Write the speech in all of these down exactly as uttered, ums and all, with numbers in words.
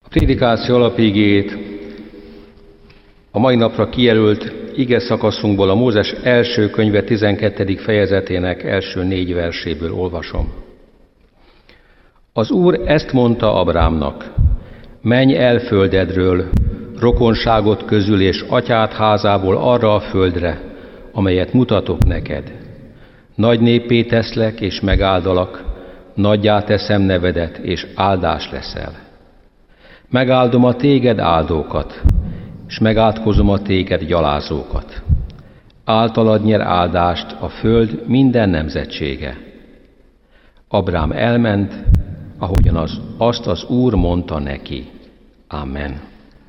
Prédikáció alapigét a mai napra kijelölt ige szakaszunkból, a Mózes első könyve tizenkettedik fejezetének első négy verséből olvasom. Az Úr ezt mondta Abrámnak: menj el földedről, rokonságot közül és atyád házából arra a földre, amelyet mutatok neked. Nagy néppé teszlek és megáldalak, nagyjá teszem nevedet, és áldás leszel. Megáldom a téged áldókat, és megátkozom a téged gyalázókat. Általad nyer áldást a föld minden nemzetsége. Abrám elment, ahogyan az, azt az Úr mondta neki. Amen.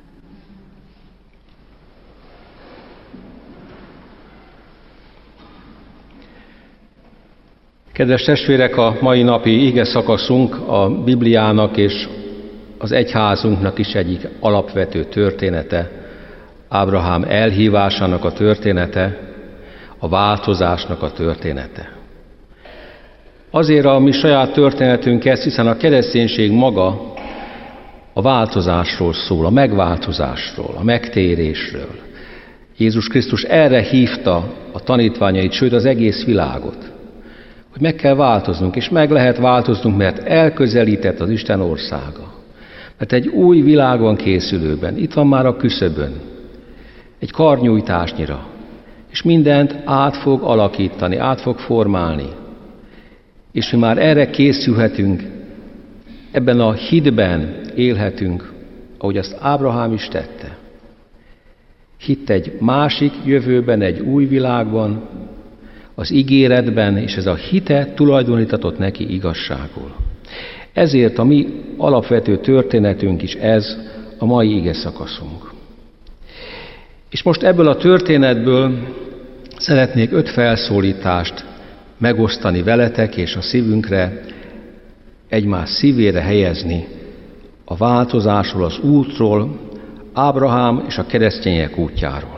Kedves testvérek, a mai napi ige szakaszunk a Bibliának és az egyházunknak is egyik alapvető története, Ábrahám elhívásának a története, a változásnak a története. Azért a mi saját történetünk ez, hiszen a kereszténység maga a változásról szól, a megváltozásról, a megtérésről. Jézus Krisztus erre hívta a tanítványait, sőt az egész világot, hogy meg kell változnunk, és meg lehet változnunk, mert elközelített az Isten országa. Mert egy új világ van készülőben, itt van már a küszöbön, egy karnyújtásnyira, és mindent át fog alakítani, át fog formálni. És mi már erre készülhetünk, ebben a hitben élhetünk, ahogy azt Ábrahám is tette. Hitt egy másik jövőben, egy új világban, az ígéretben, és ez a hite tulajdonítatott neki igazságul. Ezért a mi alapvető történetünk is ez a mai ige szakaszunk. És most ebből a történetből szeretnék öt felszólítást megosztani veletek, és a szívünkre, egymás szívére helyezni a változásról, az útról, Ábrahám és a keresztények útjáról.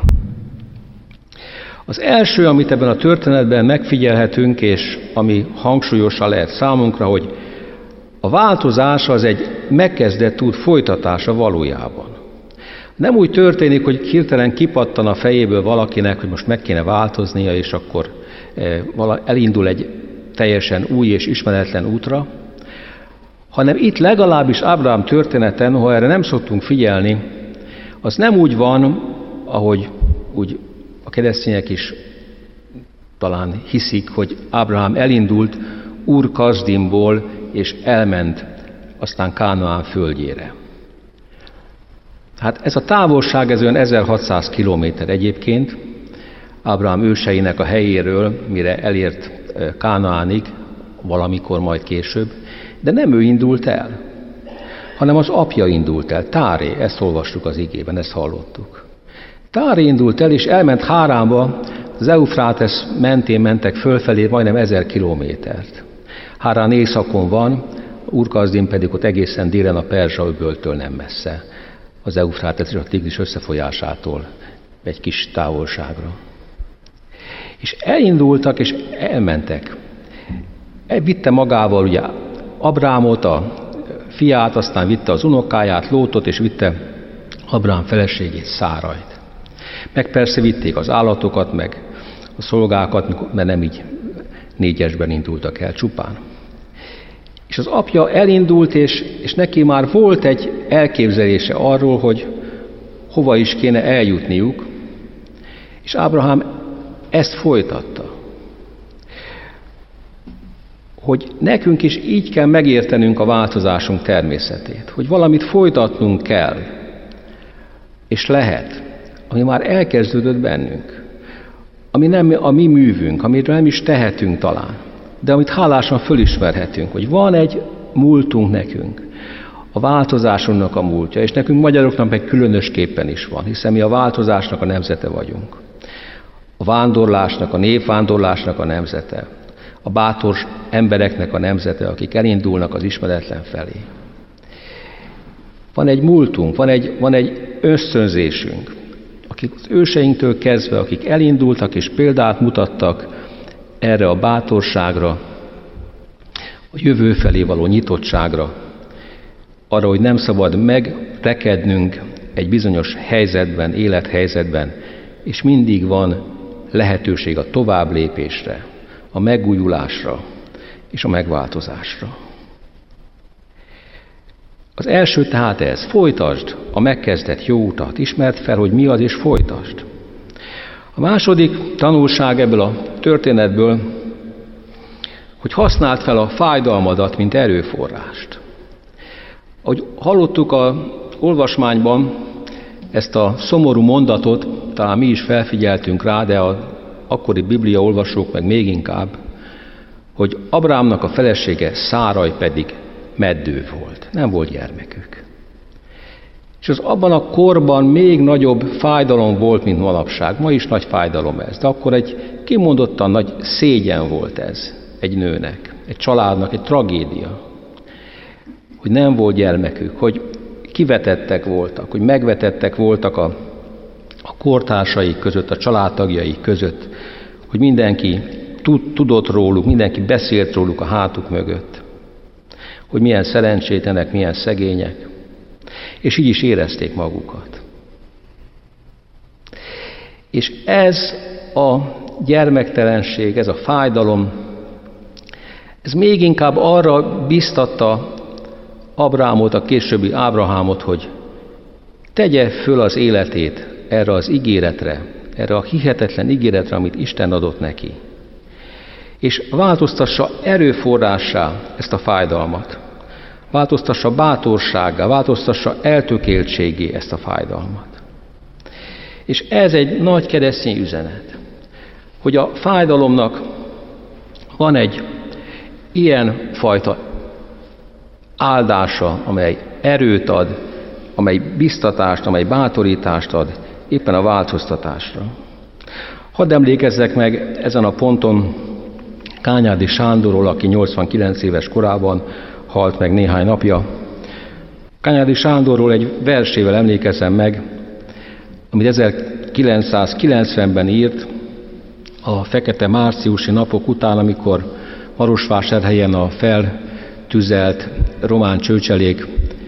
Az első, amit ebben a történetben megfigyelhetünk, és ami hangsúlyosan lehet számunkra, hogy a változás az egy megkezdett út folytatása valójában. Nem úgy történik, hogy hirtelen kipattan a fejéből valakinek, hogy most meg kéne változnia, és akkor elindul egy teljesen új és ismeretlen útra, hanem itt legalábbis Ábrahám történeten, ha erre nem szoktunk figyelni, az nem úgy van, ahogy úgy a keresztények is talán hiszik, hogy Ábrahám elindult Úr Kasdimból, és elment aztán Kánaán földjére. Hát ez a távolság, ez olyan ezerhatszáz kilométer egyébként, Ábrahám őseinek a helyéről, mire elért Kánaánig, valamikor majd később, de nem ő indult el, hanem az apja indult el, Táré, ezt olvastuk az igében, ezt hallottuk. Táré indult el, és elment Háránba, az Eufrátesz mentén mentek fölfelé majdnem ezer kilométert. Hárán északon van, Úr Kasdim pedig ott egészen délen a Perzsa öböltől nem messze, az Eufrátesz és a Tigris összefolyásától egy kis távolságra. És elindultak, és elmentek. Vitte magával ugye Abrámot, a fiát, aztán vitte az unokáját, Lótot, és vitte Abrám feleségét, Szárajt. Meg persze vitték az állatokat, meg a szolgákat, mert nem így négyesben indultak el csupán. És az apja elindult, és, és neki már volt egy elképzelése arról, hogy hova is kéne eljutniuk, és Ábrahám ezt folytatta. Hogy nekünk is így kell megértenünk a változásunk természetét, hogy valamit folytatnunk kell, és lehet, ami már elkezdődött bennünk, ami nem a mi művünk, amiről nem is tehetünk talán, de amit hálásan fölismerhetünk, hogy van egy múltunk nekünk, a változásunknak a múltja, és nekünk magyaroknak meg különösképpen is van, hiszen mi a változásnak a nemzete vagyunk. A vándorlásnak, a népvándorlásnak a nemzete, a bátor embereknek a nemzete, akik elindulnak az ismeretlen felé. Van egy múltunk, van egy, van egy ösztönzésünk, akik az őseinktől kezdve, akik elindultak és példát mutattak erre a bátorságra, a jövő felé való nyitottságra, arra, hogy nem szabad meg rekednünk egy bizonyos helyzetben, élethelyzetben, és mindig van lehetőség a tovább lépésre, a megújulásra és a megváltozásra. Az első tehát ez, folytasd a megkezdett jó utat, ismerd fel, hogy mi az, és folytasd. A második tanulság ebből a történetből, hogy használd fel a fájdalmadat, mint erőforrást. Ahogy hallottuk az olvasmányban ezt a szomorú mondatot, talán mi is felfigyeltünk rá, de az akkori Biblia olvasók meg még inkább, hogy Abrahámnak a felesége Száraj pedig meddő volt, nem volt gyermekük. És az abban a korban még nagyobb fájdalom volt, mint manapság. Ma is nagy fájdalom ez, de akkor egy kimondottan nagy szégyen volt ez egy nőnek, egy családnak, egy tragédia, hogy nem volt gyermekük, hogy kivetettek voltak, hogy megvetettek voltak a, a kortársaik között, a családtagjaik között, hogy mindenki tud, tudott róluk, mindenki beszélt róluk a hátuk mögött, hogy milyen szerencsétlenek, milyen szegények, és így is érezték magukat. És ez a gyermektelenség, ez a fájdalom, ez még inkább arra biztatta Abrahámot, a későbbi Ábrahámot, hogy tegye föl az életét erre az ígéretre, erre a hihetetlen ígéretre, amit Isten adott neki. És változtassa erőforrássá ezt a fájdalmat. Változtassa bátorsággá, változtassa eltökéltségé ezt a fájdalmat. És ez egy nagy keresztény üzenet, hogy a fájdalomnak van egy ilyen fajta áldása, amely erőt ad, amely biztatást, amely bátorítást ad éppen a változtatásra. Hadd emlékezzek meg ezen a ponton Kányádi Sándorról, aki nyolcvankilenc éves korában halt meg néhány napja. Kányádi Sándorról egy versével emlékezem meg, amit ezerkilencszázkilencvenben írt a fekete márciusi napok után, amikor Marosvásárhelyen a feltüzelt román csőcselék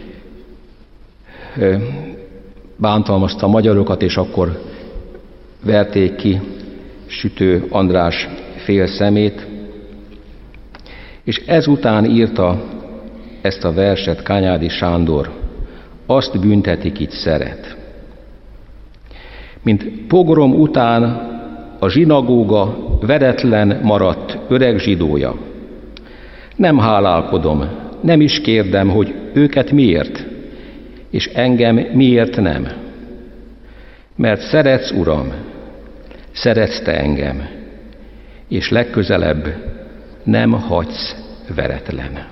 bántalmazta a magyarokat, és akkor verték ki Sütő András fél szemét. És ezután írta ezt a verset Kányádi Sándor: azt büntetik, itt szeret. Mint pogrom után a zsinagóga veretlen maradt öreg zsidója. Nem hálálkodom, nem is kérdem, hogy őket miért, és engem miért nem. Mert szeretsz, Uram, szeretsz te engem, és legközelebb nem hagysz veretlen.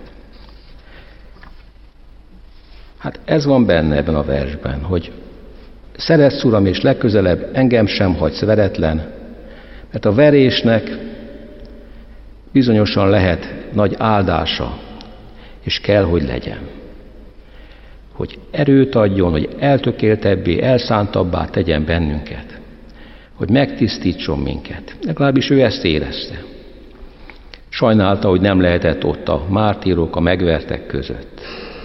Hát ez van benne ebben a versben, hogy szeretsz, Uram, és legközelebb engem sem hagysz veretlen, mert a verésnek bizonyosan lehet nagy áldása, és kell, hogy legyen. Hogy erőt adjon, hogy eltökéltebbé, elszántabbá tegyen bennünket, hogy megtisztítson minket. Legalábbis ő ezt érezte. Sajnálta, hogy nem lehetett ott a mártírok, a megvertek között.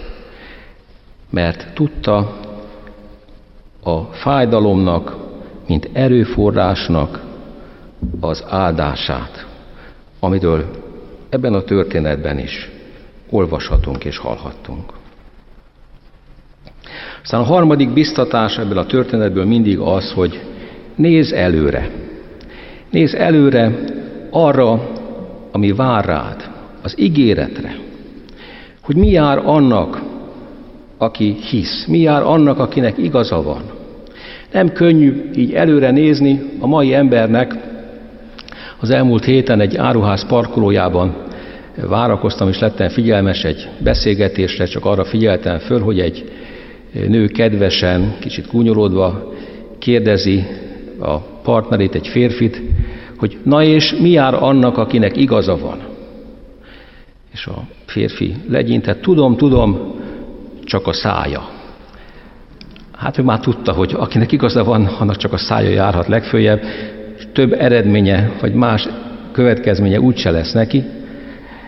Mert tudta a fájdalomnak, mint erőforrásnak az áldását, amiről ebben a történetben is olvashatunk és hallhattunk. Aztán a harmadik biztatás ebből a történetből mindig az, hogy nézz előre. Nézz előre arra, ami vár rád, az ígéretre. Hogy mi jár annak, aki hisz, mi jár annak, akinek igaza van. Nem könnyű így előre nézni a mai embernek. Az elmúlt héten egy áruház parkolójában várakoztam, és lettem figyelmes egy beszélgetésre, csak arra figyeltem föl, hogy egy nő kedvesen, kicsit gúnyolódva kérdezi a partnerét, egy férfit, hogy na és mi jár annak, akinek igaza van? És a férfi legyintett, tudom, tudom, csak a szája. Hát ő már tudta, hogy akinek igaza van, annak csak a szája járhat legföljebb, és több eredménye, vagy más következménye úgyse lesz neki.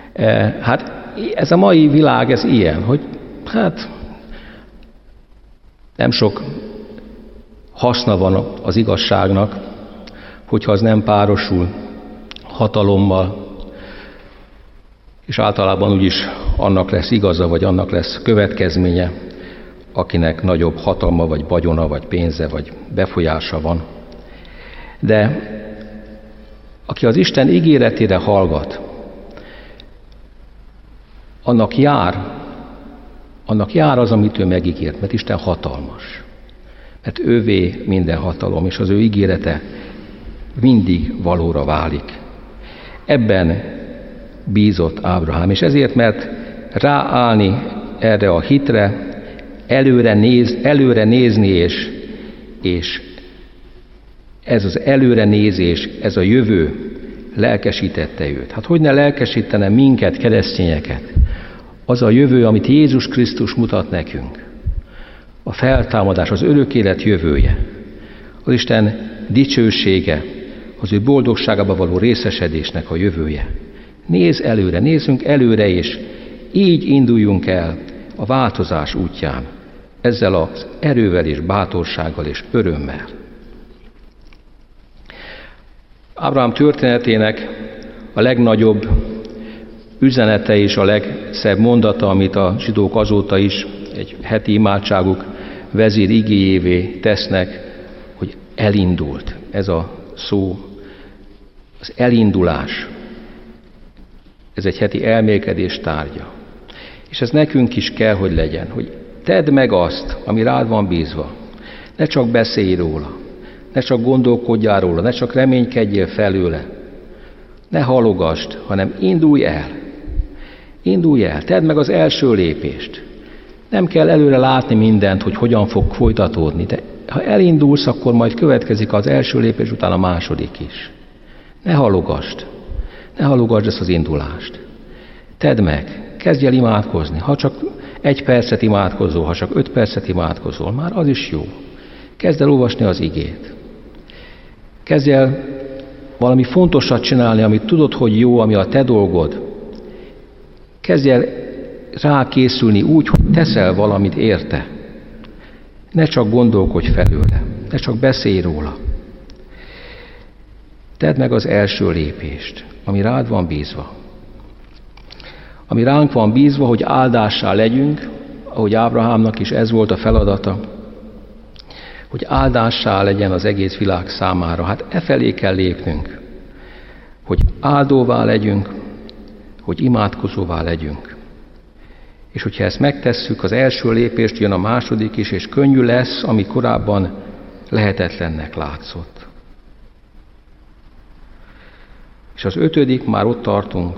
Hát ez a mai világ, ez ilyen, hogy hát Nem sok haszna van az igazságnak, hogyha az nem párosul hatalommal, és általában úgyis annak lesz igaza, vagy annak lesz következménye, akinek nagyobb hatalma, vagy vagyona, vagy pénze, vagy befolyása van. De aki az Isten ígéretére hallgat, annak jár, annak jár az, amit ő megígért, mert Isten hatalmas. Mert ővé minden hatalom, és az ő ígérete mindig valóra válik. Ebben bízott Ábrahám, és ezért, mert ráállni erre a hitre, előre, néz, előre nézni, és, és ez az előre nézés, ez a jövő lelkesítette őt. Hát hogy ne lelkesítene minket, keresztényeket? Az a jövő, amit Jézus Krisztus mutat nekünk. A feltámadás, az örök élet jövője. Az Isten dicsősége, az ő boldogságában való részesedésnek a jövője. Nézz előre, nézzünk előre, és így induljunk el a változás útján, ezzel az erővel és bátorsággal és örömmel. Ábrahám történetének a legnagyobb üzenete és a legszebb mondata, amit a zsidók azóta is egy heti imádságuk vezér igéjévé tesznek, hogy elindult. Ez a szó, az elindulás. Ez egy heti elmélkedés tárgya. És ez nekünk is kell, hogy legyen, hogy tedd meg azt, ami rád van bízva. Ne csak beszélj róla, ne csak gondolkodjál róla, ne csak reménykedjél felőle. Ne halogasd, hanem indulj el. Indulj el, tedd meg az első lépést. Nem kell előre látni mindent, hogy hogyan fog folytatódni, de ha elindulsz, akkor majd következik az első lépés után a második is. Ne halogasd, ne halogasd ezt az indulást. Tedd meg, kezdj el imádkozni. Ha csak egy percet imádkozol, ha csak öt percet imádkozol, már az is jó. Kezd el olvasni az igét. Kezdj el valami fontosat csinálni, amit tudod, hogy jó, ami a te dolgod. Kezdj el rákészülni úgy, hogy teszel valamit érte. Ne csak gondolkodj felőle, ne csak beszélj róla. Tedd meg az első lépést, ami rád van bízva. Ami ránk van bízva, hogy áldássá legyünk, ahogy Ábrahámnak is ez volt a feladata, hogy áldássá legyen az egész világ számára. Hát e felé kell lépnünk, hogy áldóvá legyünk, hogy imádkozóvá legyünk. És hogyha ezt megtesszük, az első lépést jön a második is, és könnyű lesz, ami korábban lehetetlennek látszott. És az ötödik, már ott tartunk,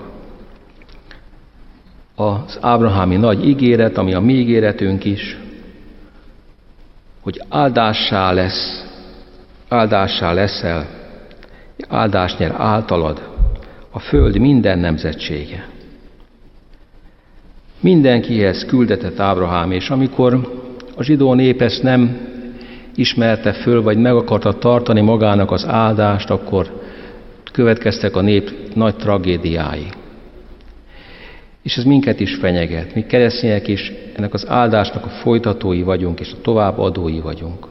az ábrahámi nagy ígéret, ami a mi ígéretünk is, hogy áldássá lesz, áldássá leszel, áldást nyer általad a föld minden nemzetsége. Mindenkihez küldetett Ábrahám, és amikor a zsidó nép ezt nem ismerte föl, vagy meg akarta tartani magának az áldást, akkor következtek a nép nagy tragédiái. És ez minket is fenyeget. Mi keresztények is ennek az áldásnak a folytatói vagyunk, és a továbbadói vagyunk.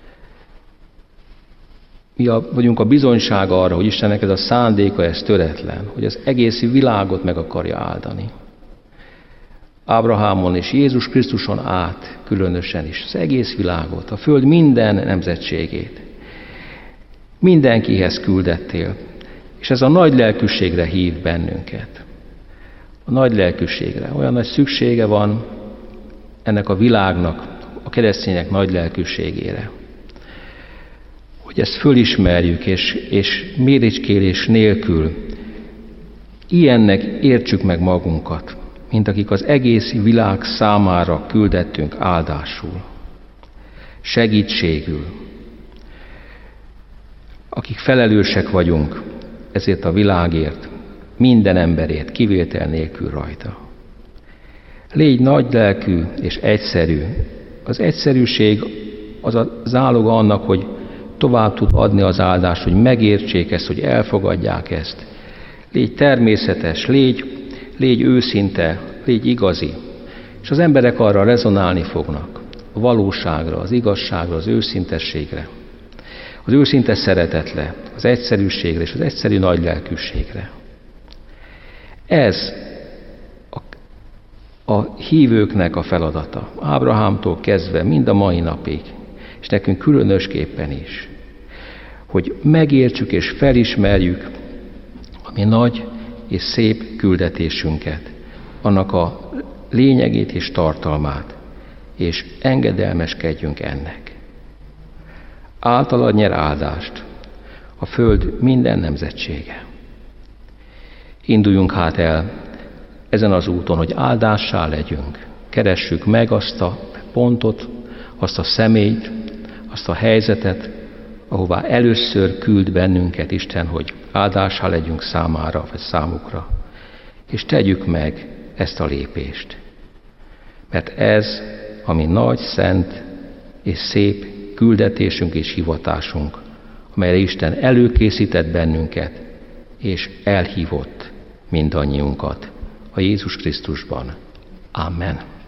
Mi a, vagyunk a bizonysága arra, hogy Istennek ez a szándéka, ez töretlen, hogy az egész világot meg akarja áldani. Ábrahámon és Jézus Krisztuson át különösen is, az egész világot, a föld minden nemzetségét. Mindenkihez küldettél, és ez a nagy lelkűségre hív bennünket. A nagy lelkűségre. Olyan nagy szüksége van ennek a világnak, a keresztények nagy lelkűségére. Hogy ezt fölismerjük, és, és méricskélés nélkül ilyennek értsük meg magunkat, mint akik az egész világ számára küldettünk áldásul, segítségül, akik felelősek vagyunk ezért a világért, minden emberért, kivétel nélkül rajta. Légy nagy lelkű és egyszerű. Az egyszerűség az a záloga annak, hogy tovább tud adni az áldást, hogy megértsék ezt, hogy elfogadják ezt. Légy természetes, légy, légy őszinte, légy igazi. És az emberek arra rezonálni fognak. valóságra, az igazságra, az őszintességre, az őszinte szeretetre, az egyszerűségre és az egyszerű nagy lelkűségre. Ez a, a hívőknek a feladata, Ábrahámtól kezdve mind a mai napig, és nekünk különösképpen is, hogy megértsük és felismerjük a mi nagy és szép küldetésünket, annak a lényegét és tartalmát, és engedelmeskedjünk ennek. Általad nyer áldást a föld minden nemzetsége. Induljunk hát el ezen az úton, hogy áldássá legyünk. Keressük meg azt a pontot, azt a személyt, azt a helyzetet, ahová először küld bennünket Isten, hogy áldássá legyünk számára, vagy számukra. És tegyük meg ezt a lépést. Mert ez a mi nagy, szent és szép küldetésünk és hivatásunk, amelyre Isten előkészített bennünket, és elhívott mindannyiunkat a Jézus Krisztusban. Amen.